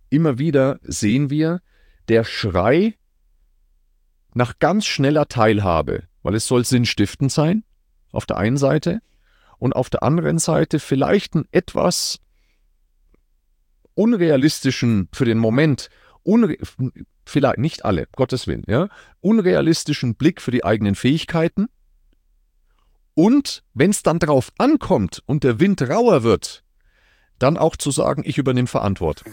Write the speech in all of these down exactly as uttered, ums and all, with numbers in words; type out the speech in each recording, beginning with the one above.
immer wieder sehen wir, der Schrei nach ganz schneller Teilhabe, weil es soll sinnstiftend sein, auf der einen Seite, und auf der anderen Seite vielleicht einen etwas unrealistischen, für den Moment, unre vielleicht nicht alle, Gottes Willen, ja, unrealistischen Blick für die eigenen Fähigkeiten. Und wenn es dann drauf ankommt und der Wind rauer wird, dann auch zu sagen, ich übernehme Verantwortung.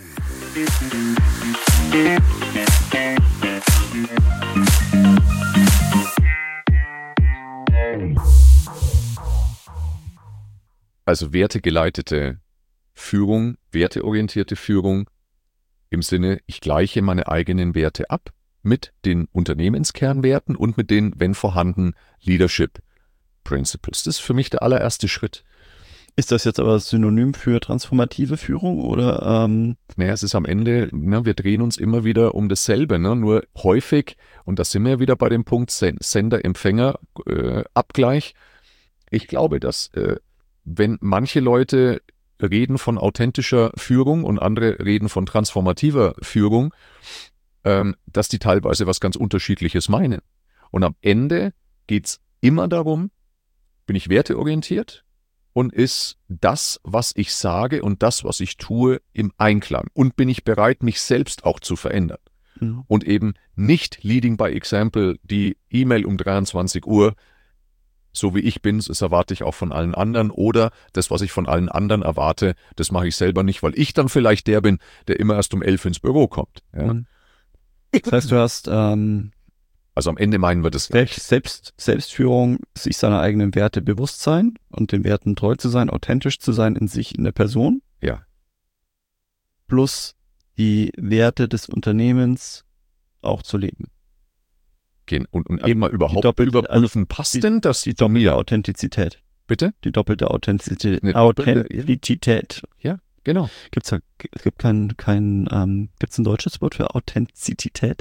Also wertegeleitete Führung, werteorientierte Führung im Sinne, ich gleiche meine eigenen Werte ab mit den Unternehmenskernwerten und mit den, wenn vorhanden, Leadership Principles. Das ist für mich der allererste Schritt. Ist das jetzt aber synonym für transformative Führung oder? Ähm Naja, es ist am Ende, ne, wir drehen uns immer wieder um dasselbe, ne, nur häufig, und da sind wir wieder bei dem Punkt Sender-Empfänger-Abgleich. Äh, ich glaube, dass äh, wenn manche Leute reden von authentischer Führung und andere reden von transformativer Führung, ähm, dass die teilweise was ganz Unterschiedliches meinen. Und am Ende geht es immer darum, bin ich werteorientiert und ist das, was ich sage und das, was ich tue, im Einklang? Und bin ich bereit, mich selbst auch zu verändern? Mhm. Und eben nicht leading by example, die E-Mail um dreiundzwanzig Uhr, so wie ich bin, das erwarte ich auch von allen anderen, oder das, was ich von allen anderen erwarte, das mache ich selber nicht, weil ich dann vielleicht der bin, der immer erst um elf ins Büro kommt. Ja? Das heißt, du hast ähm, also am Ende meinen wir das Selbst, Selbst, Selbstführung, sich seiner eigenen Werte bewusst sein und den Werten treu zu sein, authentisch zu sein in sich, in der Person. Ja. Plus die Werte des Unternehmens auch zu leben. Gehen und, und eben mal überhaupt doppelte, überprüfen, also passt die, denn das die doppelte Authentizität. Bitte? Die doppelte Authentizität. Eine doppelte, Authentizität. Ja, genau. Gibt's da, es gibt kein, kein, ähm, gibt's ein deutsches Wort für Authentizität?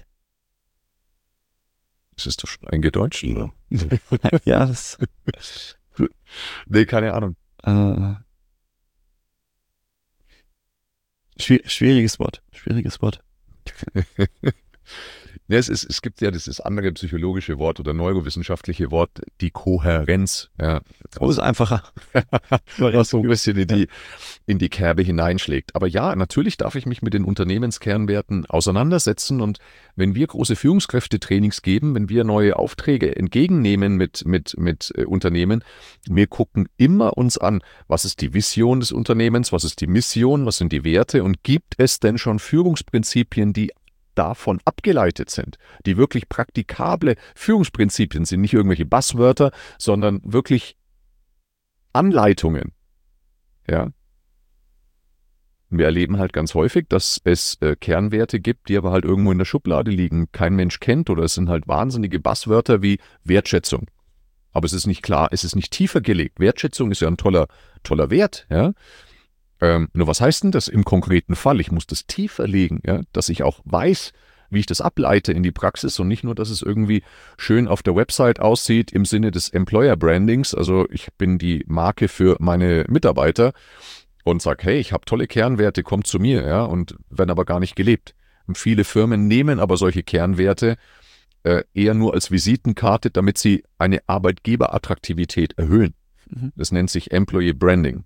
Das ist doch schon eingedeutscht, oder? Ja, das. Nee, keine Ahnung. Äh, schwier schwieriges Wort. Schwieriges Wort. Ja, es, ist, es gibt ja dieses andere psychologische Wort oder neurowissenschaftliche Wort, die Kohärenz. Ja, oh, ist einfacher. Was so ein bisschen in die, in die Kerbe hineinschlägt. Aber ja, natürlich darf ich mich mit den Unternehmenskernwerten auseinandersetzen. Und wenn wir große Führungskräftetrainings geben, wenn wir neue Aufträge entgegennehmen mit, mit, mit äh, Unternehmen, wir gucken immer uns an, was ist die Vision des Unternehmens, was ist die Mission, was sind die Werte und gibt es denn schon Führungsprinzipien, die davon abgeleitet sind, die wirklich praktikable Führungsprinzipien sind, nicht irgendwelche Buzzwörter, sondern wirklich Anleitungen. Ja. Wir erleben halt ganz häufig, dass es äh, Kernwerte gibt, die aber halt irgendwo in der Schublade liegen, kein Mensch kennt, oder es sind halt wahnsinnige Buzzwörter wie Wertschätzung. Aber es ist nicht klar, es ist nicht tiefer gelegt. Wertschätzung ist ja ein toller, toller Wert, ja. Ähm, nur was heißt denn das im konkreten Fall? Ich muss das tiefer legen, ja, dass ich auch weiß, wie ich das ableite in die Praxis und nicht nur, dass es irgendwie schön auf der Website aussieht im Sinne des Employer Brandings. Also ich bin die Marke für meine Mitarbeiter und sage, hey, ich habe tolle Kernwerte, kommt zu mir, ja, und werden aber gar nicht gelebt. Und viele Firmen nehmen aber solche Kernwerte äh, eher nur als Visitenkarte, damit sie eine Arbeitgeberattraktivität erhöhen. Mhm. Das nennt sich Employee Branding.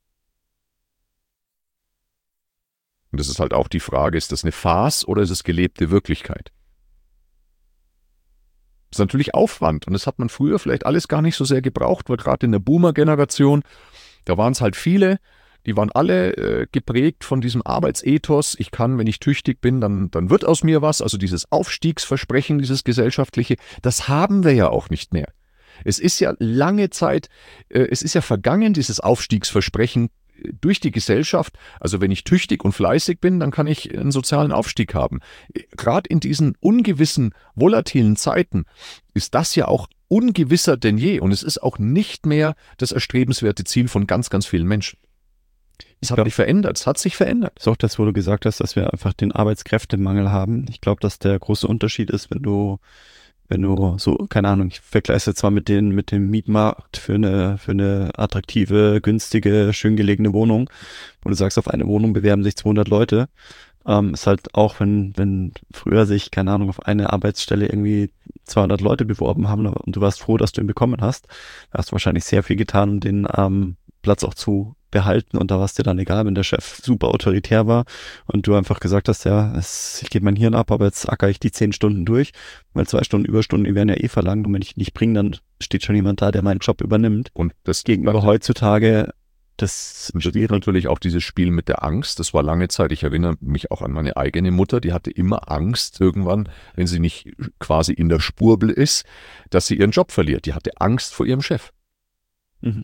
Und das ist halt auch die Frage, ist das eine Farce oder ist es gelebte Wirklichkeit? Das ist natürlich Aufwand und das hat man früher vielleicht alles gar nicht so sehr gebraucht, weil gerade in der Boomer-Generation, da waren es halt viele, die waren alle äh, geprägt von diesem Arbeitsethos. Ich kann, wenn ich tüchtig bin, dann, dann wird aus mir was. Also dieses Aufstiegsversprechen, dieses gesellschaftliche, das haben wir ja auch nicht mehr. Es ist ja lange Zeit, äh, es ist ja vergangen, dieses Aufstiegsversprechen durch die Gesellschaft. Also wenn ich tüchtig und fleißig bin, dann kann ich einen sozialen Aufstieg haben. Gerade in diesen ungewissen, volatilen Zeiten ist das ja auch ungewisser denn je. Und es ist auch nicht mehr das erstrebenswerte Ziel von ganz, ganz vielen Menschen. Es hat sich verändert, es hat sich verändert. Das ist auch das, wo du gesagt hast, dass wir einfach den Arbeitskräftemangel haben. Ich glaube, dass der große Unterschied ist, wenn du Wenn du so, keine Ahnung, ich vergleiche es zwar mit den, mit dem Mietmarkt für eine, für eine attraktive, günstige, schön gelegene Wohnung, wo du sagst, auf eine Wohnung bewerben sich zweihundert Leute, Ähm, ist halt auch, wenn, wenn früher sich, keine Ahnung, auf eine Arbeitsstelle irgendwie zweihundert Leute beworben haben und du warst froh, dass du ihn bekommen hast, da hast du wahrscheinlich sehr viel getan, um den ähm, Platz auch zu behalten, und da war es dir dann egal, wenn der Chef super autoritär war und du einfach gesagt hast, ja, es, ich gebe mein Hirn ab, aber jetzt acker ich die zehn Stunden durch, weil zwei Stunden Überstunden, die werden ja eh verlangt, und wenn ich nicht bringe, dann steht schon jemand da, der meinen Job übernimmt. Und das Gegenüber heutzutage, das Und das ist natürlich auch dieses Spiel mit der Angst. Das war lange Zeit, ich erinnere mich auch an meine eigene Mutter, die hatte immer Angst irgendwann, wenn sie nicht quasi in der Spurbel ist, dass sie ihren Job verliert. Die hatte Angst vor ihrem Chef. Mhm.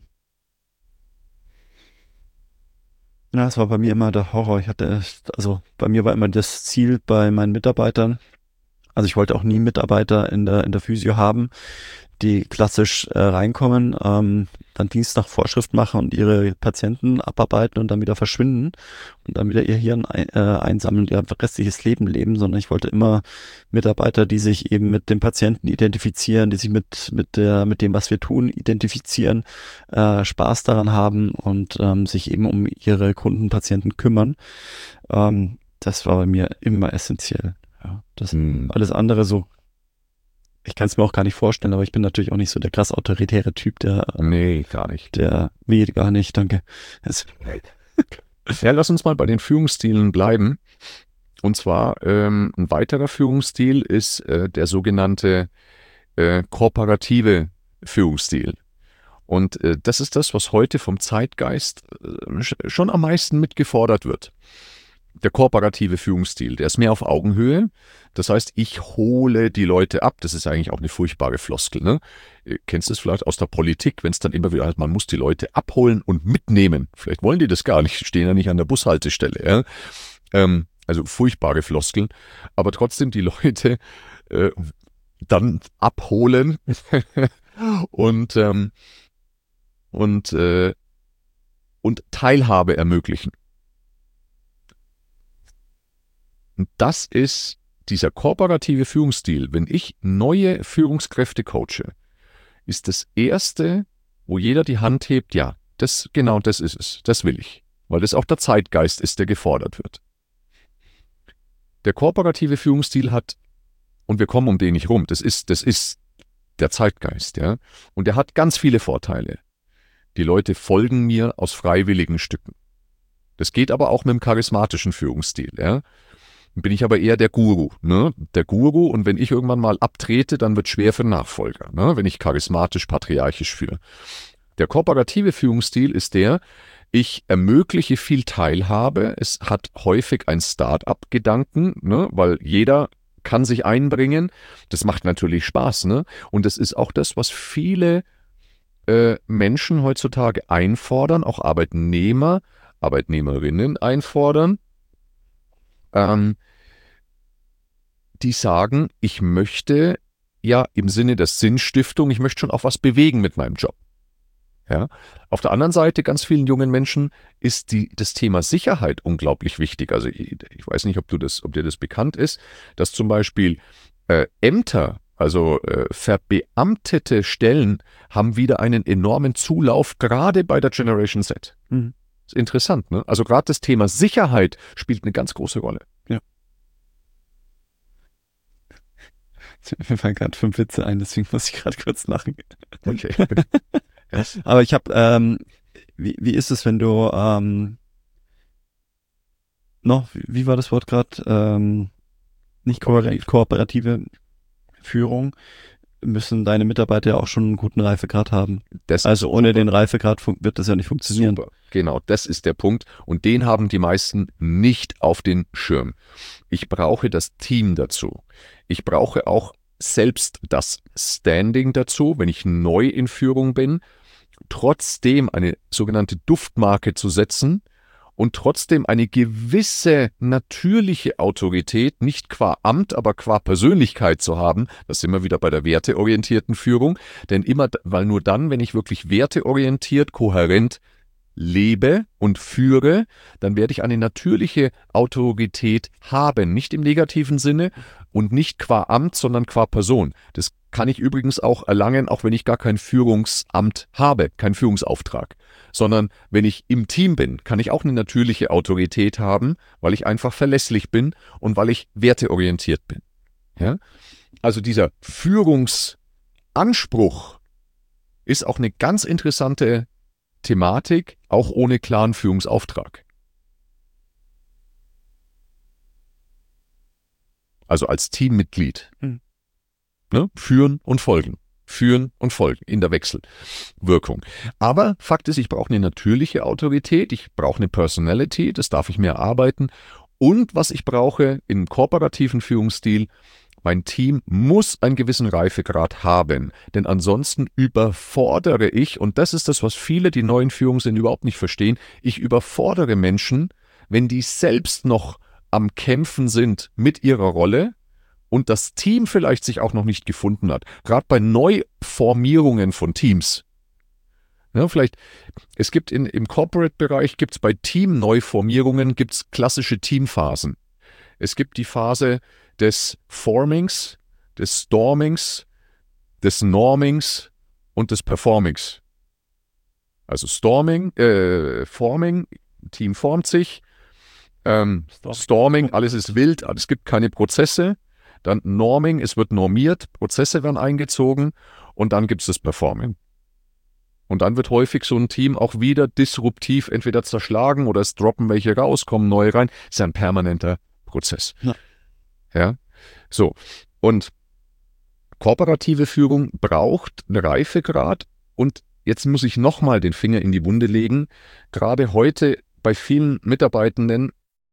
Ja, das war bei mir immer der Horror. Ich hatte, also bei mir war immer das Ziel bei meinen Mitarbeitern, also ich wollte auch nie Mitarbeiter in der, in der Physio haben, die klassisch äh, reinkommen, ähm, dann Dienst nach Vorschrift machen und ihre Patienten abarbeiten und dann wieder verschwinden und dann wieder ihr Hirn ein, äh, einsammeln und ihr restliches Leben leben, sondern ich wollte immer Mitarbeiter, die sich eben mit dem Patienten identifizieren, die sich mit mit der mit dem, was wir tun, identifizieren, äh, Spaß daran haben und ähm, sich eben um ihre Kunden, Patienten kümmern. Ähm, das war bei mir immer essentiell. Ja, das Hm. alles andere so, ich kann es mir auch gar nicht vorstellen, aber ich bin natürlich auch nicht so der krass autoritäre Typ, der, Nee, gar nicht. der, wie, gar nicht, danke. Es, Ja, lass uns mal bei den Führungsstilen bleiben. Und zwar ähm, ein weiterer Führungsstil ist äh, der sogenannte äh, kooperative Führungsstil. Und äh, das ist das, was heute vom Zeitgeist äh, schon am meisten mitgefordert wird. Der kooperative Führungsstil, der ist mehr auf Augenhöhe. Das heißt, ich hole die Leute ab. Das ist eigentlich auch eine furchtbare Floskel. Ne? Kennst du es vielleicht aus der Politik, wenn es dann immer wieder heißt, man muss die Leute abholen und mitnehmen. Vielleicht wollen die das gar nicht, stehen ja nicht an der Bushaltestelle. Ja? Ähm, also furchtbare Floskeln. Aber trotzdem die Leute äh, dann abholen und, ähm, und, äh, und Teilhabe ermöglichen. Und das ist dieser kooperative Führungsstil. Wenn ich neue Führungskräfte coache, ist das Erste, wo jeder die Hand hebt, ja, das, genau das ist es, das will ich. Weil das auch der Zeitgeist ist, der gefordert wird. Der kooperative Führungsstil hat, und wir kommen um den nicht rum, das ist, das ist der Zeitgeist, ja. Und der hat ganz viele Vorteile. Die Leute folgen mir aus freiwilligen Stücken. Das geht aber auch mit dem charismatischen Führungsstil, ja. Bin ich aber eher der Guru, ne? Der Guru, und wenn ich irgendwann mal abtrete, dann wird schwer für den Nachfolger, ne? Wenn ich charismatisch, patriarchisch führe. Der kooperative Führungsstil ist der, ich ermögliche viel Teilhabe, es hat häufig ein Start-up-Gedanken, ne? Weil jeder kann sich einbringen, das macht natürlich Spaß, ne? Und das ist auch das, was viele äh, Menschen heutzutage einfordern, auch Arbeitnehmer, Arbeitnehmerinnen einfordern, ähm, die sagen, ich möchte ja im Sinne der Sinnstiftung, ich möchte schon auch was bewegen mit meinem Job. Ja. Auf der anderen Seite, ganz vielen jungen Menschen ist die, das Thema Sicherheit unglaublich wichtig. Also ich, ich weiß nicht, ob, du das, ob dir das bekannt ist, dass zum Beispiel äh, Ämter, also äh, verbeamtete Stellen, haben wieder einen enormen Zulauf, gerade bei der Generation Z. Mhm. Ist interessant, ne? Also gerade das Thema Sicherheit spielt eine ganz große Rolle. Ja. Mir fallen gerade fünf Witze ein, deswegen muss ich gerade kurz lachen. Okay. Aber ich habe, ähm, wie, wie ist es, wenn du, ähm, noch, wie war das Wort gerade, ähm, nicht kooperativ. kooperative Führung, müssen deine Mitarbeiter ja auch schon einen guten Reifegrad haben. Das also ohne super. Den Reifegrad wird das ja nicht funktionieren. Super. Genau, das ist der Punkt. Und den haben die meisten nicht auf den Schirm. Ich brauche das Team dazu. Ich brauche auch selbst das Standing dazu, wenn ich neu in Führung bin, trotzdem eine sogenannte Duftmarke zu setzen und trotzdem eine gewisse natürliche Autorität, nicht qua Amt, aber qua Persönlichkeit zu haben. Das sind wir wieder bei der werteorientierten Führung. Denn immer, weil nur dann, wenn ich wirklich werteorientiert, kohärent lebe und führe, dann werde ich eine natürliche Autorität haben. Nicht im negativen Sinne und nicht qua Amt, sondern qua Person. Das kann ich übrigens auch erlangen, auch wenn ich gar kein Führungsamt habe, keinen Führungsauftrag. Sondern wenn ich im Team bin, kann ich auch eine natürliche Autorität haben, weil ich einfach verlässlich bin und weil ich werteorientiert bin. Ja? Also dieser Führungsanspruch ist auch eine ganz interessante Thematik, auch ohne klaren Führungsauftrag. Also als Teammitglied. Mhm. Ne? Führen und folgen. Führen und folgen in der Wechselwirkung. Aber Fakt ist, ich brauche eine natürliche Autorität, ich brauche eine Personality, das darf ich mir erarbeiten. Und was ich brauche im kooperativen Führungsstil, mein Team muss einen gewissen Reifegrad haben, denn ansonsten überfordere ich, und das ist das, was viele, die neuen Führungssinne überhaupt nicht verstehen, ich überfordere Menschen, wenn die selbst noch am Kämpfen sind mit ihrer Rolle und das Team vielleicht sich auch noch nicht gefunden hat. Gerade bei Neuformierungen von Teams. Ja, vielleicht, es gibt in, im Corporate-Bereich, gibt es bei Team-Neuformierungen, gibt es klassische Teamphasen. Es gibt die Phase des Formings, des Stormings, des Normings und des Performings. Also Storming, äh, Forming, Team formt sich, ähm, Storming. Storming, alles ist wild, es gibt keine Prozesse. Dann Norming, es wird normiert, Prozesse werden eingezogen und dann gibt es das Performing. Und dann wird häufig so ein Team auch wieder disruptiv entweder zerschlagen oder es droppen welche raus, kommen neue rein. Das ist ein permanenter Prozess. Ja. Ja, so. Und kooperative Führung braucht einen Reifegrad und jetzt muss ich nochmal den Finger in die Wunde legen. Gerade heute bei vielen Mitarbeitenden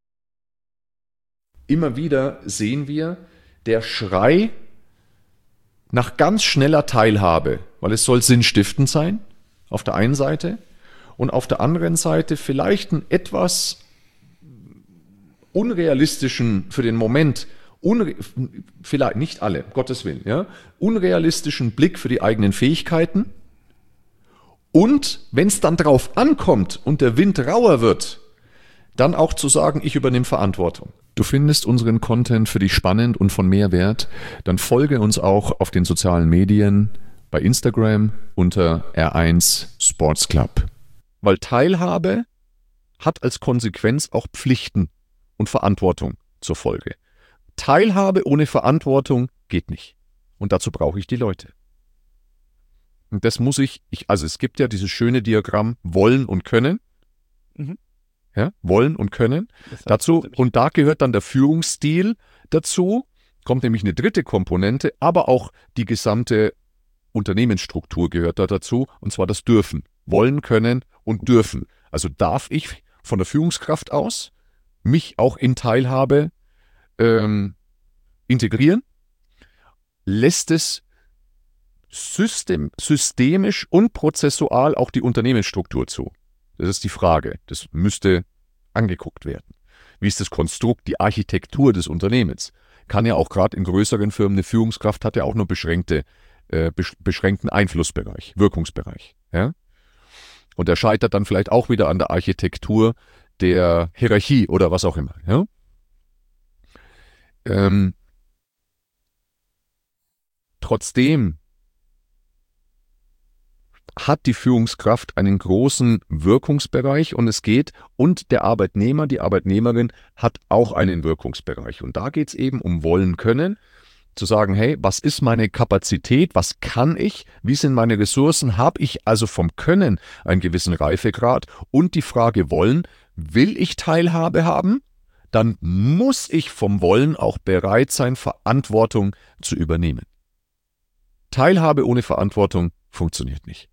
immer wieder sehen wir, der Schrei nach ganz schneller Teilhabe, weil es soll sinnstiftend sein, auf der einen Seite, und auf der anderen Seite vielleicht einen etwas unrealistischen, für den Moment, unre- vielleicht nicht alle, um Gottes Willen, ja, unrealistischen Blick für die eigenen Fähigkeiten. Und wenn es dann drauf ankommt und der Wind rauer wird, dann auch zu sagen, ich übernehme Verantwortung. Du findest unseren Content für dich spannend und von Mehrwert, dann folge uns auch auf den sozialen Medien, bei Instagram unter R eins Sports Club. Weil Teilhabe hat als Konsequenz auch Pflichten und Verantwortung zur Folge. Teilhabe ohne Verantwortung geht nicht. Und dazu brauche ich die Leute. Und das muss ich, ich also es gibt ja dieses schöne Diagramm Wollen und Können. Mhm. Ja, wollen und können. Dazu, und da gehört dann der Führungsstil dazu, kommt nämlich eine dritte Komponente, aber auch die gesamte Unternehmensstruktur gehört da dazu, und zwar das Dürfen. Wollen, können und dürfen. Also darf ich von der Führungskraft aus mich auch in Teilhabe ähm, integrieren? Lässt es system, systemisch und prozessual auch die Unternehmensstruktur zu? Das ist die Frage. Das müsste angeguckt werden. Wie ist das Konstrukt, die Architektur des Unternehmens? Kann ja auch gerade in größeren Firmen, eine Führungskraft hat ja auch nur beschränkte, äh, beschränkten Einflussbereich, Wirkungsbereich. Ja? Und der scheitert dann vielleicht auch wieder an der Architektur der Hierarchie oder was auch immer. Ja? Ähm, trotzdem hat die Führungskraft einen großen Wirkungsbereich und es geht, und der Arbeitnehmer, die Arbeitnehmerin hat auch einen Wirkungsbereich. Und da geht es eben um Wollen, Können, zu sagen, hey, was ist meine Kapazität, was kann ich, wie sind meine Ressourcen, habe ich also vom Können einen gewissen Reifegrad, und die Frage Wollen, will ich Teilhabe haben? Dann muss ich vom Wollen auch bereit sein, Verantwortung zu übernehmen. Teilhabe ohne Verantwortung funktioniert nicht.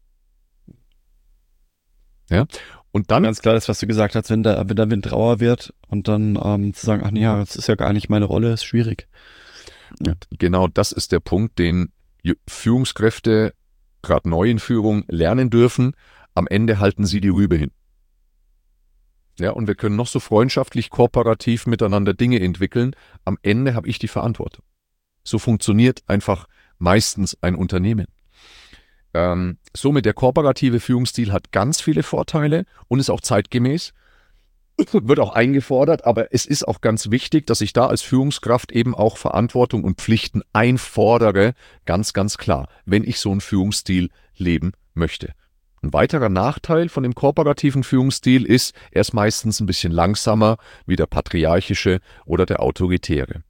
Ja, und dann ganz klar, das, was du gesagt hast, wenn der, wenn der Wind rauer wird und dann ähm, zu sagen, ach nee, ja, das ist ja gar nicht meine Rolle, ist schwierig. Ja. Genau das ist der Punkt, den Führungskräfte, gerade neu in Führung, lernen dürfen. Am Ende halten sie die Rübe hin. Ja, und wir können noch so freundschaftlich, kooperativ miteinander Dinge entwickeln. Am Ende habe ich die Verantwortung. So funktioniert einfach meistens ein Unternehmen. Ähm, somit der kooperative Führungsstil hat ganz viele Vorteile und ist auch zeitgemäß. wird auch eingefordert, aber es ist auch ganz wichtig, dass ich da als Führungskraft eben auch Verantwortung und Pflichten einfordere, ganz, ganz klar, wenn ich so einen Führungsstil leben möchte. Ein weiterer Nachteil von dem kooperativen Führungsstil ist, er ist meistens ein bisschen langsamer wie der patriarchische oder der autoritäre.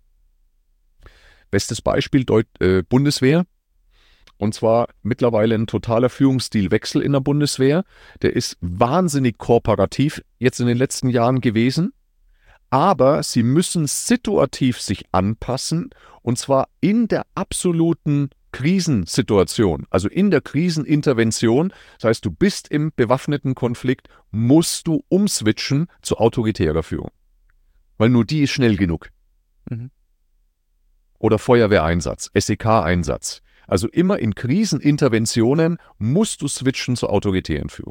Bestes Beispiel Deut- äh, Bundeswehr. Und zwar mittlerweile ein totaler Führungsstilwechsel in der Bundeswehr. Der ist wahnsinnig kooperativ jetzt in den letzten Jahren gewesen. Aber sie müssen situativ sich anpassen und zwar in der absoluten Krisensituation, also in der Krisenintervention. Das heißt, du bist im bewaffneten Konflikt, musst du umswitchen zu autoritärer Führung. Weil nur die ist schnell genug. Mhm. Oder Feuerwehreinsatz, S E K-Einsatz. Also immer in Kriseninterventionen musst du switchen zur autoritären Führung.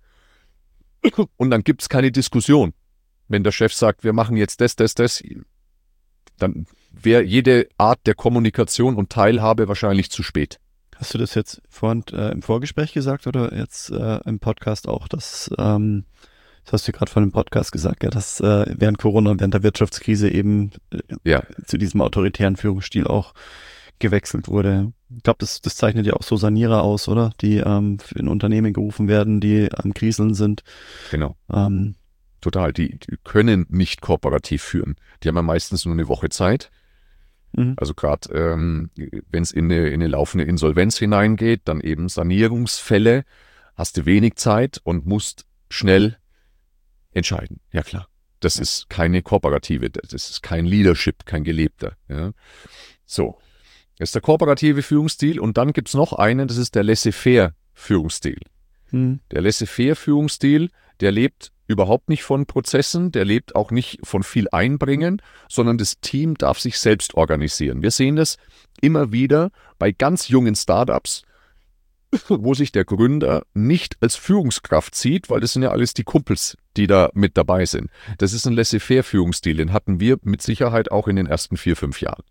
Und dann gibt es keine Diskussion. Wenn der Chef sagt, wir machen jetzt das, das, das, dann wäre jede Art der Kommunikation und Teilhabe wahrscheinlich zu spät. Hast du das jetzt vorhin äh, im Vorgespräch gesagt oder jetzt äh, im Podcast auch, dass, ähm, das hast du gerade von dem Podcast gesagt, ja, dass äh, während Corona, während der Wirtschaftskrise eben äh, Ja. zu diesem autoritären Führungsstil auch gewechselt wurde. Ich glaube, das, das zeichnet ja auch so Sanierer aus, oder? Die ähm, in Unternehmen gerufen werden, die am Kriseln sind. Genau. Ähm, Total. Die, die können nicht kooperativ führen. Die haben ja meistens nur eine Woche Zeit. mhm. Also gerade ähm, wenn es in eine, in eine laufende Insolvenz hineingeht, dann eben Sanierungsfälle, hast du wenig Zeit und musst schnell entscheiden. Ja klar. Das Ja. ist keine kooperative, das ist kein Leadership, kein gelebter. Ja. So. Das ist der kooperative Führungsstil und dann gibt es noch einen, das ist der Laissez-faire-Führungsstil. Mhm. Der Laissez-faire-Führungsstil, der lebt überhaupt nicht von Prozessen, der lebt auch nicht von viel Einbringen, sondern das Team darf sich selbst organisieren. Wir sehen das immer wieder bei ganz jungen Startups, wo sich der Gründer nicht als Führungskraft sieht, weil das sind ja alles die Kumpels, die da mit dabei sind. Das ist ein Laissez-faire-Führungsstil, den hatten wir mit Sicherheit auch in den ersten vier, fünf Jahren.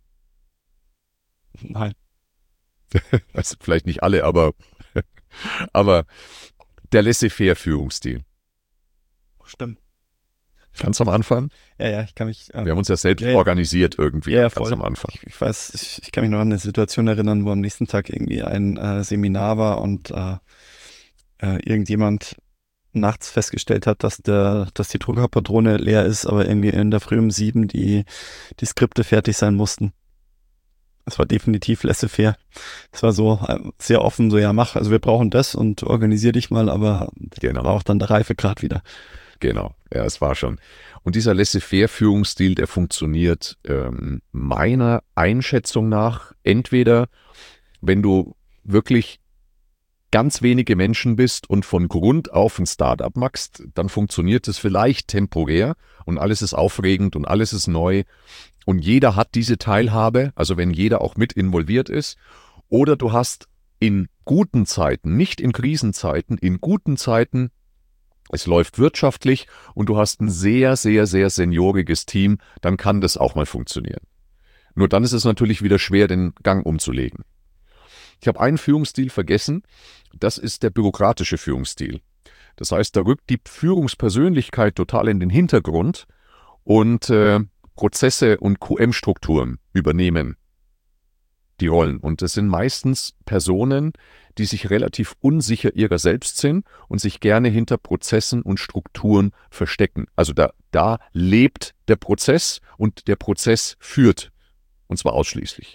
Nein. Also vielleicht nicht alle, aber, aber der Laissez-faire-Führungsstil. Stimmt. Ganz am Anfang. Ja, ja, ich kann mich. Äh, Wir haben uns ja selbst ja, ja. organisiert irgendwie, Ja, ganz voll. am Anfang. Ich, ich weiß, ich, ich kann mich noch an eine Situation erinnern, wo am nächsten Tag irgendwie ein äh, Seminar war und äh, äh, irgendjemand nachts festgestellt hat, dass der, dass die Druckerpatrone leer ist, aber irgendwie in der Früh um sieben die, die Skripte fertig sein mussten. Das war definitiv laissez-faire. Das war so äh, sehr offen, so ja mach, also wir brauchen das und organisier dich mal, aber Genau. war auch dann der Reifegrad wieder. Genau, ja, es war schon. Und dieser Laissez-faire-Führungsstil, der funktioniert ähm, meiner Einschätzung nach entweder, wenn du wirklich ganz wenige Menschen bist und von Grund auf ein Startup machst, dann funktioniert es vielleicht temporär und alles ist aufregend und alles ist neu und jeder hat diese Teilhabe, also wenn jeder auch mit involviert ist. Oder du hast in guten Zeiten, nicht in Krisenzeiten, in guten Zeiten, es läuft wirtschaftlich und du hast ein sehr, sehr, sehr senioriges Team, dann kann das auch mal funktionieren. Nur dann ist es natürlich wieder schwer, den Gang umzulegen. Ich habe einen Führungsstil vergessen, das ist der bürokratische Führungsstil. Das heißt, da rückt die Führungspersönlichkeit total in den Hintergrund und äh, Prozesse und Q M-Strukturen übernehmen die Rollen. Und das sind meistens Personen, die sich relativ unsicher ihrer selbst sind und sich gerne hinter Prozessen und Strukturen verstecken. Also da, da lebt der Prozess und der Prozess führt. Und zwar ausschließlich.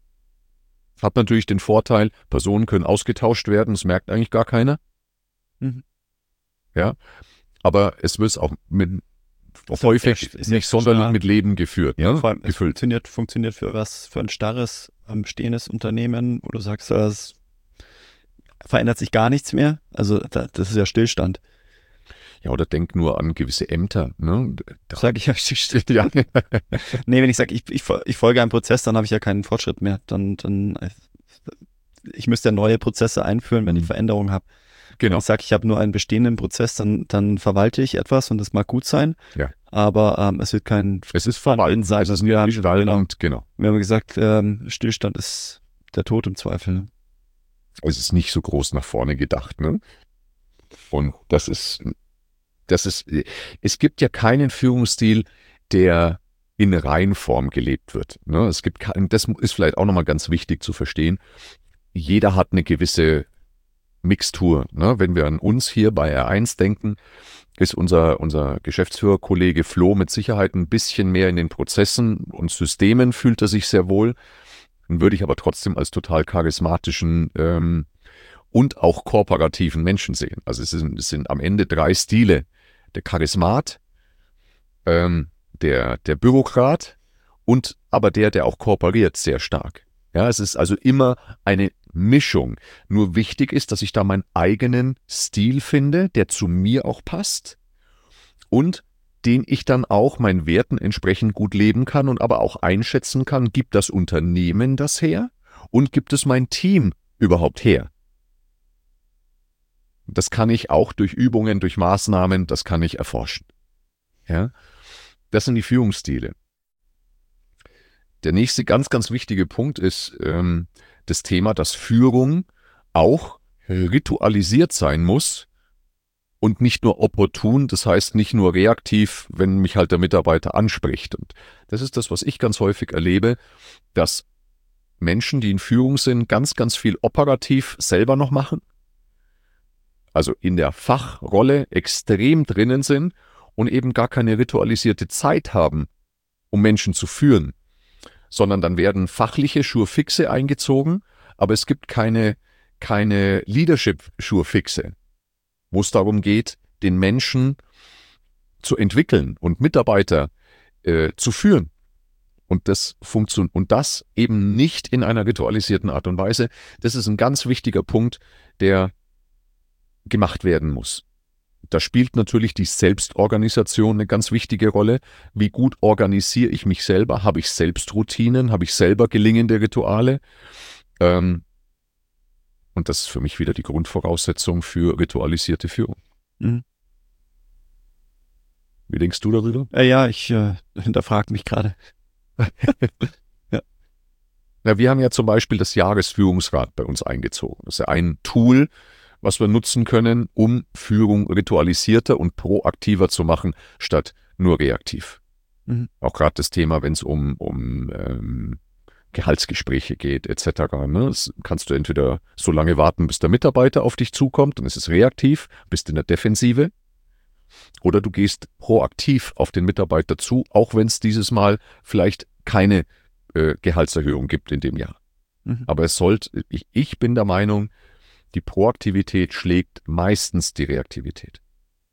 Hat natürlich den Vorteil, Personen können ausgetauscht werden, das merkt eigentlich gar keiner. Mhm. Ja, aber es wird auch mit, Ist häufig ja- ist nicht ja sonderlich starr. mit Leben geführt. Ja, Ne? vor allem, es Gefüllt. funktioniert, funktioniert für was, für ein starres, ähm, bestehendes Unternehmen, wo du sagst, das verändert sich gar nichts mehr. Also da, das ist ja Stillstand. Ja, oder denk nur an gewisse Ämter. Ne? Da, Sag ich ja, Stillstand. ja. Nee, wenn ich sage, ich, ich, ich folge einem Prozess, dann habe ich ja keinen Fortschritt mehr. Dann, dann, ich müsste ja neue Prozesse einführen, wenn ich Mhm. Veränderungen habe. Wenn Genau. ich sage, ich habe nur einen bestehenden Prozess, dann, dann verwalte ich etwas und das mag gut sein. Ja. Aber ähm, es wird kein Es ist verwalten. sein. Es ist Wir haben- nicht Stillstand, genau. Wir haben gesagt, ähm, Stillstand ist der Tod im Zweifel. Es ist nicht so groß nach vorne gedacht. Ne? Und das ist Das ist, es gibt ja keinen Führungsstil, der in Reinform gelebt wird. Ne? Es gibt kein, das ist vielleicht auch nochmal ganz wichtig zu verstehen. Jeder hat eine gewisse Mixtur. Ne? Wenn wir an uns hier bei R eins denken, ist unser, unser Geschäftsführerkollege Flo mit Sicherheit ein bisschen mehr in den Prozessen und Systemen, fühlt er sich sehr wohl. Dann würde ich aber trotzdem als total charismatischen ähm, und auch kooperativen Menschen sehen. Also es sind, es sind am Ende drei Stile. Der Charismat, ähm, der, der Bürokrat und aber der, der auch kooperiert, sehr stark. Ja, es ist also immer eine Mischung. Nur wichtig ist, dass ich da meinen eigenen Stil finde, der zu mir auch passt und den ich dann auch meinen Werten entsprechend gut leben kann und aber auch einschätzen kann, gibt das Unternehmen das her und gibt es mein Team überhaupt her? Das kann ich auch durch Übungen, durch Maßnahmen, das kann ich erforschen. Ja, das sind die Führungsstile. Der nächste ganz, ganz wichtige Punkt ist ähm, das Thema, dass Führung auch ritualisiert sein muss und nicht nur opportun, das heißt nicht nur reaktiv, wenn mich halt der Mitarbeiter anspricht. Und das ist das, was ich ganz häufig erlebe, dass Menschen, die in Führung sind, ganz, ganz viel operativ selber noch machen, also in der Fachrolle extrem drinnen sind und eben gar keine ritualisierte Zeit haben, um Menschen zu führen, sondern dann werden fachliche Schurfixe eingezogen, aber es gibt keine, keine Leadership-Schurfixe, wo es darum geht, den Menschen zu entwickeln und Mitarbeiter äh, zu führen. Und das funktioniert, und das eben nicht in einer ritualisierten Art und Weise. Das ist ein ganz wichtiger Punkt, der gemacht werden muss. Da spielt natürlich die Selbstorganisation eine ganz wichtige Rolle. Wie gut organisiere ich mich selber? Habe ich selbst Routinen? Habe ich selber gelingende Rituale? Ähm, und das ist für mich wieder die Grundvoraussetzung für ritualisierte Führung. Mhm. Wie denkst du darüber? Äh, ja, ich äh, hinterfrage mich gerade. ja. Na, wir haben ja zum Beispiel das Jahresführungsrad bei uns eingezogen. Das ist ja ein Tool, was wir nutzen können, um Führung ritualisierter und proaktiver zu machen, statt nur reaktiv. Mhm. Auch gerade das Thema, wenn es um, um ähm, Gehaltsgespräche geht, et cetera. Ne? Das kannst du entweder so lange warten, bis der Mitarbeiter auf dich zukommt, dann ist es reaktiv, bist in der Defensive, oder du gehst proaktiv auf den Mitarbeiter zu, auch wenn es dieses Mal vielleicht keine äh, Gehaltserhöhung gibt in dem Jahr. Mhm. Aber es sollte, ich, ich bin der Meinung, die Proaktivität schlägt meistens die Reaktivität.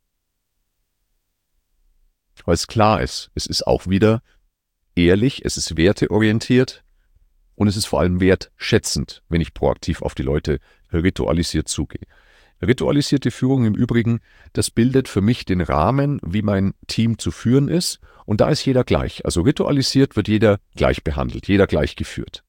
Weil es klar ist, es ist auch wieder ehrlich, es ist werteorientiert und es ist vor allem wertschätzend, wenn ich proaktiv auf die Leute ritualisiert zugehe. Ritualisierte Führung im Übrigen, das bildet für mich den Rahmen, wie mein Team zu führen ist, und da ist jeder gleich. Also ritualisiert wird jeder gleich behandelt, jeder gleich geführt.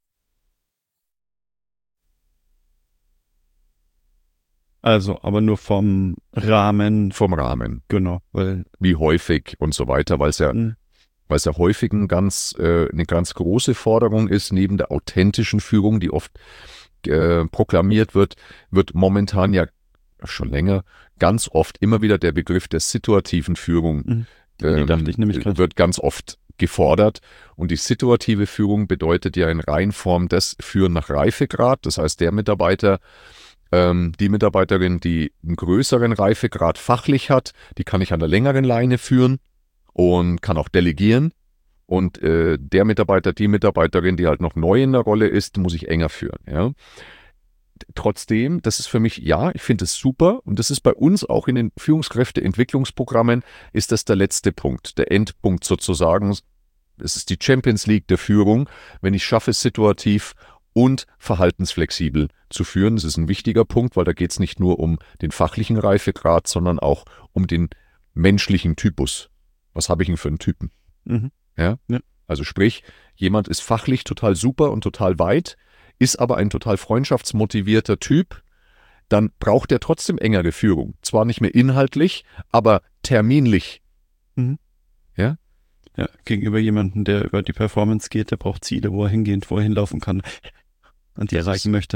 Also, aber nur vom Rahmen. Vom Rahmen. Genau. Weil wie häufig und so weiter, weil es ja, mhm. weil es ja häufig ein ganz, äh, eine ganz große Forderung ist, neben der authentischen Führung, die oft äh, proklamiert wird, wird momentan ja schon länger ganz oft immer wieder der Begriff der situativen Führung mhm. ähm, dachte ich nämlich wird ganz oft gefordert. Und die situative Führung bedeutet ja in Reinform das Führen nach Reifegrad. Das heißt, der Mitarbeiter, die Mitarbeiterin, die einen größeren Reifegrad fachlich hat, die kann ich an der längeren Leine führen und kann auch delegieren. Und äh, der Mitarbeiter, die Mitarbeiterin, die halt noch neu in der Rolle ist, muss ich enger führen. Ja. Trotzdem, das ist für mich, ja, ich finde es super. Und das ist bei uns auch in den Führungskräfteentwicklungsprogrammen, ist das der letzte Punkt, der Endpunkt sozusagen. Es ist die Champions League der Führung, wenn ich schaffe, situativ und verhaltensflexibel zu führen. Das ist ein wichtiger Punkt, weil da geht es nicht nur um den fachlichen Reifegrad, sondern auch um den menschlichen Typus. Was habe ich denn für einen Typen? Mhm. Ja? Ja. Also sprich, jemand ist fachlich total super und total weit, ist aber ein total freundschaftsmotivierter Typ, dann braucht er trotzdem engere Führung. Zwar nicht mehr inhaltlich, aber terminlich. Mhm. Ja? Ja, gegenüber jemandem, der über die Performance geht, der braucht Ziele, wo er hingeht, wo er hinlaufen kann und die erreichen möchte. Ja.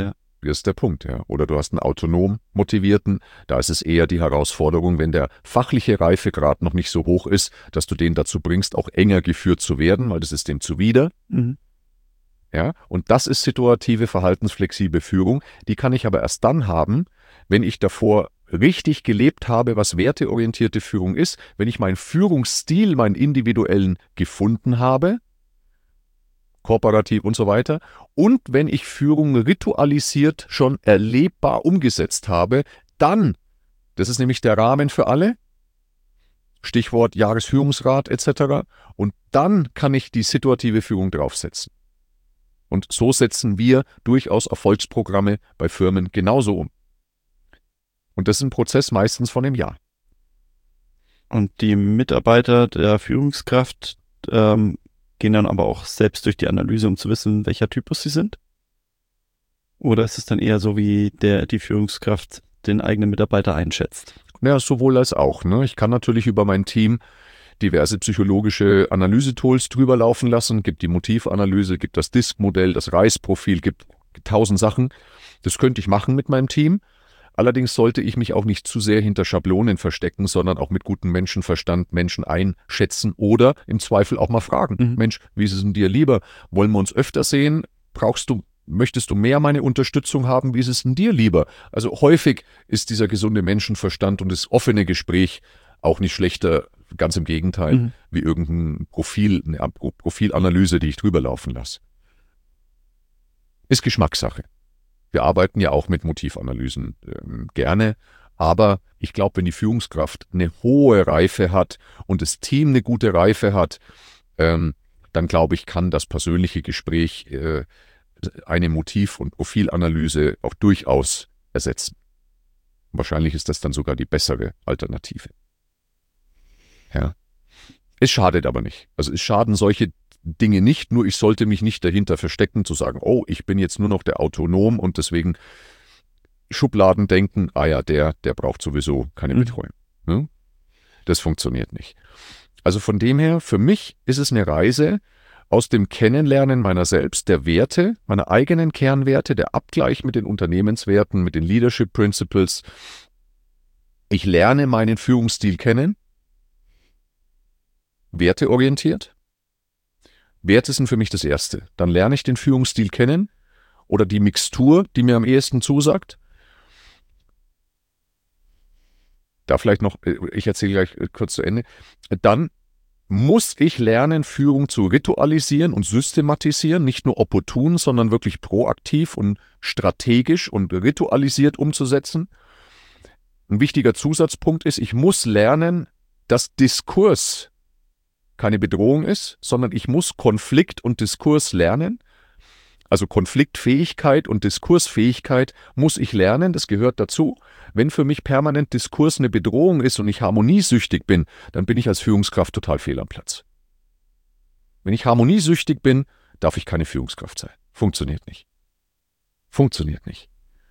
Das ist der Punkt, ja. Oder du hast einen autonom motivierten, da ist es eher die Herausforderung, wenn der fachliche Reifegrad noch nicht so hoch ist, dass du den dazu bringst, auch enger geführt zu werden, weil das ist dem zuwider. Mhm. Ja, und das ist situative, verhaltensflexible Führung. Die kann ich aber erst dann haben, wenn ich davor richtig gelebt habe, was werteorientierte Führung ist, wenn ich meinen Führungsstil, meinen individuellen gefunden habe, kooperativ und so weiter, und wenn ich Führung ritualisiert schon erlebbar umgesetzt habe, dann, das ist nämlich der Rahmen für alle, Stichwort Jahresführungsrat et cetera, und dann kann ich die situative Führung draufsetzen. Und so setzen wir durchaus Erfolgsprogramme bei Firmen genauso um. Und das ist ein Prozess meistens von einem Jahr. Und die Mitarbeiter der Führungskraft ähm, gehen dann aber auch selbst durch die Analyse, um zu wissen, welcher Typus sie sind? Oder ist es dann eher so, wie der die Führungskraft den eigenen Mitarbeiter einschätzt? Ja, sowohl als auch. Ne? Ich kann natürlich über mein Team diverse psychologische Analysetools drüber laufen lassen, gibt die Motivanalyse, gibt das Disk-Modell, das Reis-Profil, gibt tausend Sachen. Das könnte ich machen mit meinem Team. Allerdings sollte ich mich auch nicht zu sehr hinter Schablonen verstecken, sondern auch mit gutem Menschenverstand Menschen einschätzen oder im Zweifel auch mal fragen. Mhm. Mensch, wie ist es denn dir lieber? Wollen wir uns öfter sehen? Brauchst du, möchtest du mehr meine Unterstützung haben? Wie ist es denn dir lieber? Also häufig ist dieser gesunde Menschenverstand und das offene Gespräch auch nicht schlechter, ganz im Gegenteil, mhm. wie irgendein Profil, eine Profilanalyse, die ich drüber laufen lasse. Ist Geschmackssache. Wir arbeiten ja auch mit Motivanalysen äh, gerne, aber ich glaube, wenn die Führungskraft eine hohe Reife hat und das Team eine gute Reife hat, ähm, dann glaube ich, kann das persönliche Gespräch äh, eine Motiv- und Profilanalyse auch durchaus ersetzen. Wahrscheinlich ist das dann sogar die bessere Alternative. Ja. Es schadet aber nicht. Also es schaden solche Dinge nicht, nur ich sollte mich nicht dahinter verstecken, zu sagen, oh, ich bin jetzt nur noch der Autonom und deswegen Schubladen denken, ah ja, der, der braucht sowieso keine Betreuung. Mhm. Das funktioniert nicht. Also von dem her, für mich ist es eine Reise aus dem Kennenlernen meiner selbst, der Werte, meiner eigenen Kernwerte, der Abgleich mit den Unternehmenswerten, mit den Leadership Principles. Ich lerne meinen Führungsstil kennen, werteorientiert. Werte sind für mich das Erste. Dann lerne ich den Führungsstil kennen oder die Mixtur, die mir am ehesten zusagt. Da vielleicht noch, ich erzähle gleich kurz zu Ende. Dann muss ich lernen, Führung zu ritualisieren und systematisieren, nicht nur opportun, sondern wirklich proaktiv und strategisch und ritualisiert umzusetzen. Ein wichtiger Zusatzpunkt ist, ich muss lernen, dass Diskurs keine Bedrohung ist, sondern ich muss Konflikt und Diskurs lernen. Also Konfliktfähigkeit und Diskursfähigkeit muss ich lernen, das gehört dazu. Wenn für mich permanent Diskurs eine Bedrohung ist und ich harmoniesüchtig bin, dann bin ich als Führungskraft total fehl am Platz. Wenn ich harmoniesüchtig bin, darf ich keine Führungskraft sein. Funktioniert nicht. Funktioniert nicht.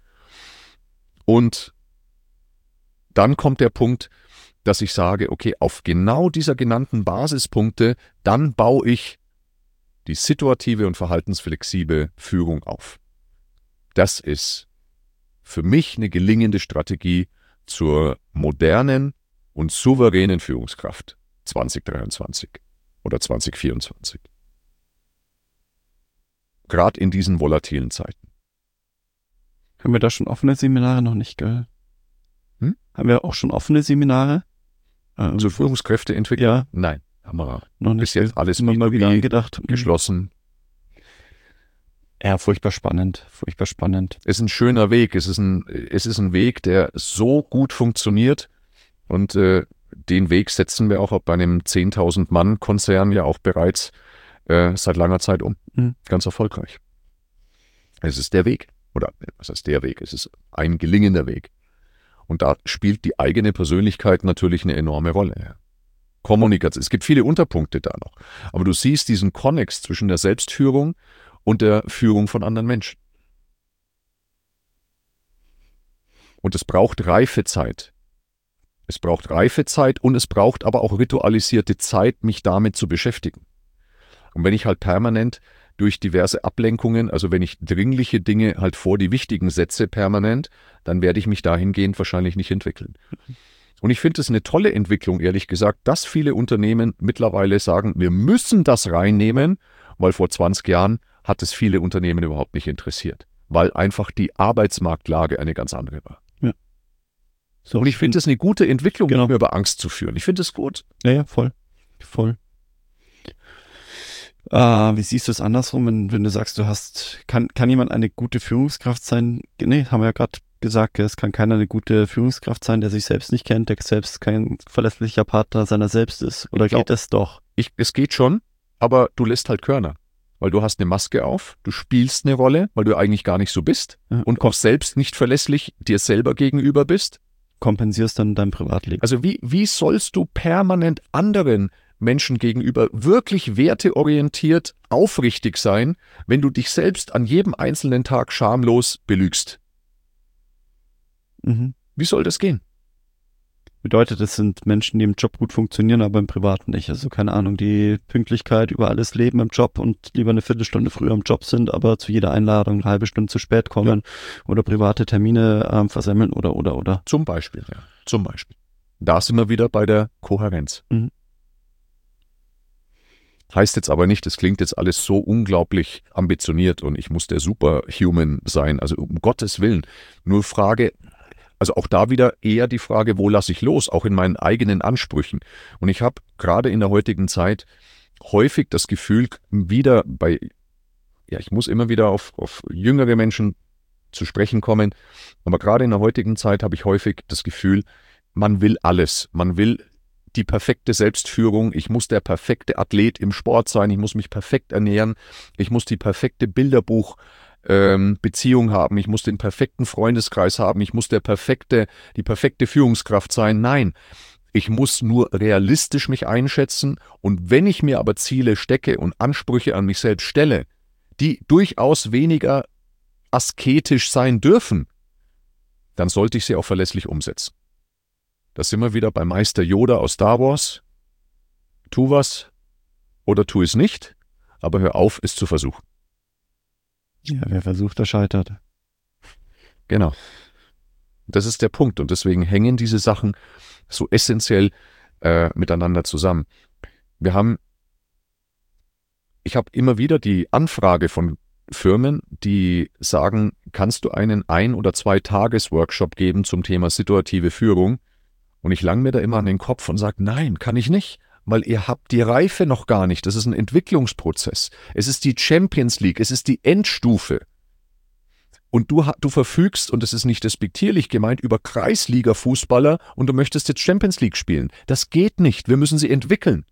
Und dann kommt der Punkt, dass ich sage, okay, auf genau dieser genannten Basispunkte, dann baue ich die situative und verhaltensflexible Führung auf. Das ist für mich eine gelingende Strategie zur modernen und souveränen Führungskraft zwanzig dreiundzwanzig oder zwanzig vierundzwanzig. Gerade in diesen volatilen Zeiten. Haben wir da schon offene Seminare noch nicht, gell? Hm? Haben wir auch schon offene Seminare? Ähm, Zur Führungskräfteentwicklung? Ja. Nein, haben wir noch nicht. Bis jetzt alles immer mal wieder angedacht. Geschlossen. Ja, furchtbar spannend, furchtbar spannend. Es ist ein schöner Weg. Es ist ein, es ist ein Weg, der so gut funktioniert. Und äh, den Weg setzen wir auch bei einem zehntausend Mann Konzern ja auch bereits äh, seit langer Zeit um. Mhm. Ganz erfolgreich. Es ist der Weg. Oder was heißt der Weg? Es ist ein gelingender Weg. Und da spielt die eigene Persönlichkeit natürlich eine enorme Rolle. Kommunikation. Es gibt viele Unterpunkte da noch. Aber du siehst diesen Konnex zwischen der Selbstführung und der Führung von anderen Menschen. Und es braucht Reifezeit. Es braucht Reifezeit und es braucht aber auch ritualisierte Zeit, mich damit zu beschäftigen. Und wenn ich halt permanent durch diverse Ablenkungen, also wenn ich dringliche Dinge halt vor die wichtigen setze permanent, dann werde ich mich dahingehend wahrscheinlich nicht entwickeln. Und ich finde es eine tolle Entwicklung, ehrlich gesagt, dass viele Unternehmen mittlerweile sagen, wir müssen das reinnehmen, weil vor zwanzig Jahren hat es viele Unternehmen überhaupt nicht interessiert, weil einfach die Arbeitsmarktlage eine ganz andere war. Ja. So, und ich finde es eine gute Entwicklung, genau. nicht mehr über Angst zu führen. Ich finde es gut. Ja, ja, voll. Voll. Äh, wie siehst du es andersrum, wenn, wenn du sagst, du hast, kann, kann jemand eine gute Führungskraft sein? Nee, haben wir ja gerade gesagt, es kann keiner eine gute Führungskraft sein, der sich selbst nicht kennt, der selbst kein verlässlicher Partner seiner selbst ist. Oder glaub, geht es doch? Ich, es geht schon, aber du lässt halt Körner. Weil du hast eine Maske auf, du spielst eine Rolle, weil du eigentlich gar nicht so bist ja. und auch selbst nicht verlässlich dir selber gegenüber bist. Kompensierst dann dein Privatleben. Also wie, wie sollst du permanent anderen Menschen gegenüber wirklich werteorientiert aufrichtig sein, wenn du dich selbst an jedem einzelnen Tag schamlos belügst? Mhm. Wie soll das gehen? Bedeutet, es sind Menschen, die im Job gut funktionieren, aber im Privaten nicht. Also keine Ahnung, die Pünktlichkeit über alles leben im Job und lieber eine Viertelstunde früher im Job sind, aber zu jeder Einladung eine halbe Stunde zu spät kommen ja. oder private Termine ähm, versemmeln oder, oder, oder. Zum Beispiel, ja. Zum Beispiel. Da sind wir wieder bei der Kohärenz. Mhm. Heißt jetzt aber nicht, das klingt jetzt alles so unglaublich ambitioniert und ich muss der Superhuman sein. Also um Gottes Willen. Nur Frage, also auch da wieder eher die Frage, wo lasse ich los, auch in meinen eigenen Ansprüchen. Und ich habe gerade in der heutigen Zeit häufig das Gefühl, wieder bei, ja, ich muss immer wieder auf, auf jüngere Menschen zu sprechen kommen, aber gerade in der heutigen Zeit habe ich häufig das Gefühl, man will alles. Man will die perfekte Selbstführung, ich muss der perfekte Athlet im Sport sein, ich muss mich perfekt ernähren, ich muss die perfekte Bilderbuch Ähm, Beziehung haben, ich muss den perfekten Freundeskreis haben, ich muss der perfekte, die perfekte Führungskraft sein. Nein, ich muss nur realistisch mich einschätzen und wenn ich mir aber Ziele stecke und Ansprüche an mich selbst stelle, die durchaus weniger asketisch sein dürfen, dann sollte ich sie auch verlässlich umsetzen. Da sind wir wieder bei Meister Yoda aus Star Wars. Tu was oder tu es nicht, aber hör auf, es zu versuchen. Ja, wer versucht, der scheitert. Genau. Das ist der Punkt und deswegen hängen diese Sachen so essentiell äh, miteinander zusammen. Wir haben, ich habe immer wieder die Anfrage von Firmen, die sagen, kannst du einen ein- oder zwei Tages-Workshop geben zum Thema situative Führung? Und ich lang mir da immer an den Kopf und sage, nein, kann ich nicht. Weil ihr habt die Reife noch gar nicht. Das ist ein Entwicklungsprozess. Es ist die Champions League, es ist die Endstufe. Und du, du verfügst, und das ist nicht despektierlich gemeint, über Kreisliga-Fußballer und du möchtest jetzt Champions League spielen. Das geht nicht. Wir müssen sie entwickeln.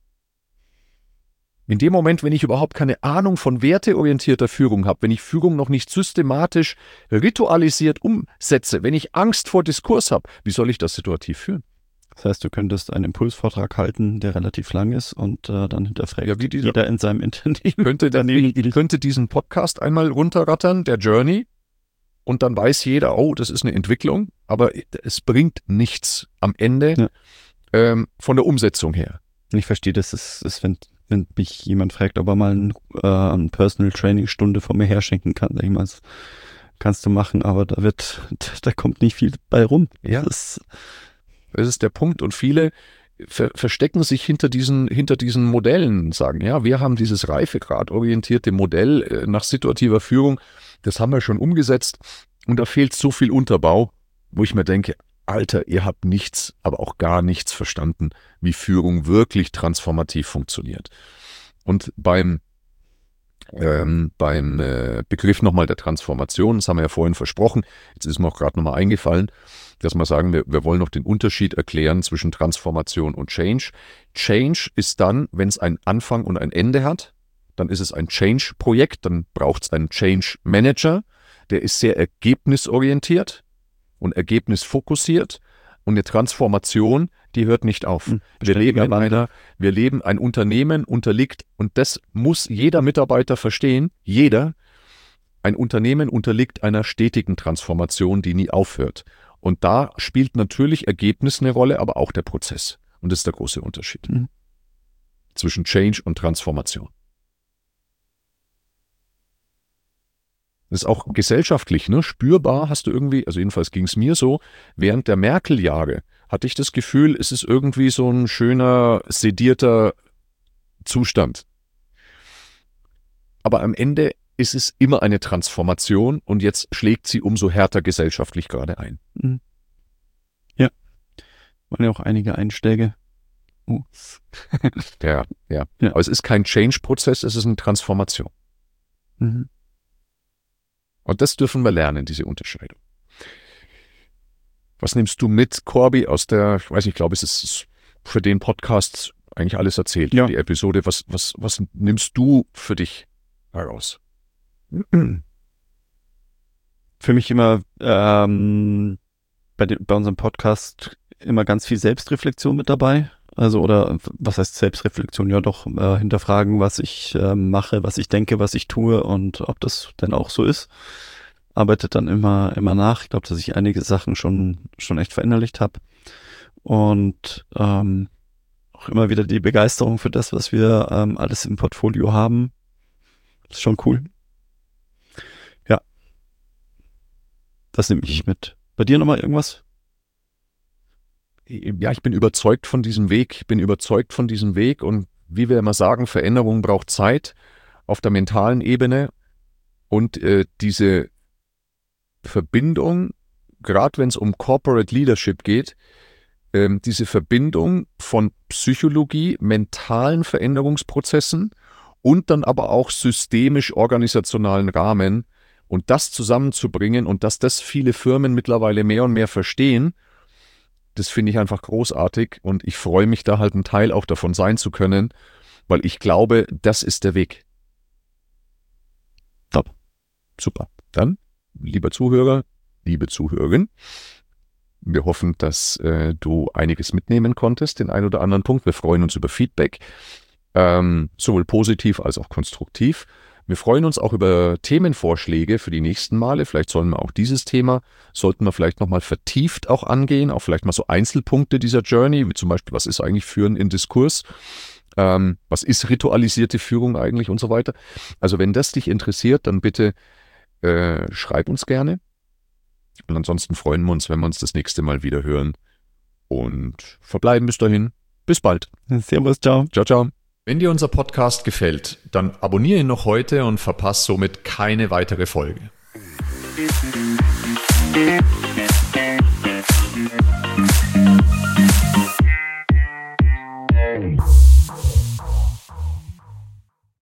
In dem Moment, wenn ich überhaupt keine Ahnung von werteorientierter Führung habe, wenn ich Führung noch nicht systematisch, ritualisiert umsetze, wenn ich Angst vor Diskurs habe, wie soll ich das situativ führen? Das heißt, du könntest einen Impulsvortrag halten, der relativ lang ist und äh, dann hinterfragt ja, wie dieser, jeder in seinem Unternehmen. Könnte, der, könnte diesen Podcast einmal runterrattern, der Journey, und dann weiß jeder, oh, das ist eine Entwicklung, aber es bringt nichts am Ende ja. ähm, von der Umsetzung her. Ich verstehe, das ist, ist wenn, wenn mich jemand fragt, ob er mal ein, äh, eine Personal Training Stunde von mir herschenken kann, sag ich mal, das kannst du machen, aber da wird, da kommt nicht viel bei rum. Ja. Das ist, Das ist der Punkt und viele ver- verstecken sich hinter diesen, hinter diesen Modellen und sagen, ja, wir haben dieses reifegradorientierte Modell äh, nach situativer Führung, das haben wir schon umgesetzt und da fehlt so viel Unterbau, wo ich mir denke, Alter, ihr habt nichts, aber auch gar nichts verstanden, wie Führung wirklich transformativ funktioniert. Und beim Ähm, beim äh, Begriff nochmal der Transformation, das haben wir ja vorhin versprochen, jetzt ist mir auch gerade nochmal eingefallen, dass wir sagen, wir, wir wollen noch den Unterschied erklären zwischen Transformation und Change. Change ist dann, wenn es einen Anfang und ein Ende hat, dann ist es ein Change-Projekt, dann braucht es einen Change-Manager, der ist sehr ergebnisorientiert und ergebnisfokussiert. Und eine Transformation, die hört nicht auf. Mhm. Wir leben in einer, wir leben, ein Unternehmen unterliegt, und das muss jeder Mitarbeiter verstehen, jeder, ein Unternehmen unterliegt einer stetigen Transformation, die nie aufhört. Und da spielt natürlich Ergebnis eine Rolle, aber auch der Prozess. Und das ist der große Unterschied mhm. zwischen Change und Transformation. Das ist auch gesellschaftlich, ne? Spürbar hast du irgendwie, also jedenfalls ging es mir so, während der Merkel-Jahre hatte ich das Gefühl, es ist irgendwie so ein schöner, sedierter Zustand. Aber am Ende ist es immer eine Transformation und jetzt schlägt sie umso härter gesellschaftlich gerade ein. Mhm. Ja, waren ja auch einige Einschläge. Oh. ja, ja, ja. Aber es ist kein Change-Prozess, es ist eine Transformation. Mhm. Und das dürfen wir lernen, diese Unterscheidung. Was nimmst du mit, Corby, aus der, ich weiß nicht, ich glaube, es ist für den Podcast eigentlich alles erzählt, ja. die Episode. Was, was, was nimmst du für dich heraus? Für mich immer ähm, bei, den, bei unserem Podcast immer ganz viel Selbstreflexion mit dabei. Also, oder was heißt Selbstreflexion? Ja, doch äh, hinterfragen, was ich äh, mache, was ich denke, was ich tue und ob das denn auch so ist. Arbeitet dann immer immer nach. Ich glaube, dass ich einige Sachen schon schon echt verinnerlicht habe. Und ähm, auch immer wieder die Begeisterung für das, was wir ähm, alles im Portfolio haben. Das ist schon cool. Ja. Das nehme ich mit. Bei dir nochmal irgendwas? Ja, ich bin überzeugt von diesem Weg. Ich bin überzeugt von diesem Weg. Und wie wir immer sagen, Veränderung braucht Zeit auf der mentalen Ebene. Und äh, diese Verbindung, gerade wenn es um Corporate Leadership geht, ähm, diese Verbindung von Psychologie, mentalen Veränderungsprozessen und dann aber auch systemisch-organisationalen Rahmen und das zusammenzubringen und dass das viele Firmen mittlerweile mehr und mehr verstehen, das finde ich einfach großartig und ich freue mich da halt ein Teil auch davon sein zu können, weil ich glaube, das ist der Weg. Top. Super. Dann, lieber Zuhörer, liebe Zuhörerin, wir hoffen, dass äh, du einiges mitnehmen konntest, den einen oder anderen Punkt. Wir freuen uns über Feedback, ähm, sowohl positiv als auch konstruktiv. Wir freuen uns auch über Themenvorschläge für die nächsten Male. Vielleicht sollen wir auch dieses Thema, sollten wir vielleicht nochmal vertieft auch angehen, auch vielleicht mal so Einzelpunkte dieser Journey, wie zum Beispiel, was ist eigentlich Führen in Diskurs, ähm, was ist ritualisierte Führung eigentlich und so weiter. Also wenn das dich interessiert, dann bitte äh, schreib uns gerne. Und ansonsten freuen wir uns, wenn wir uns das nächste Mal wieder hören und verbleiben bis dahin. Bis bald. Servus, ciao. Ciao, ciao. Wenn dir unser Podcast gefällt, dann abonniere ihn noch heute und verpasse somit keine weitere Folge.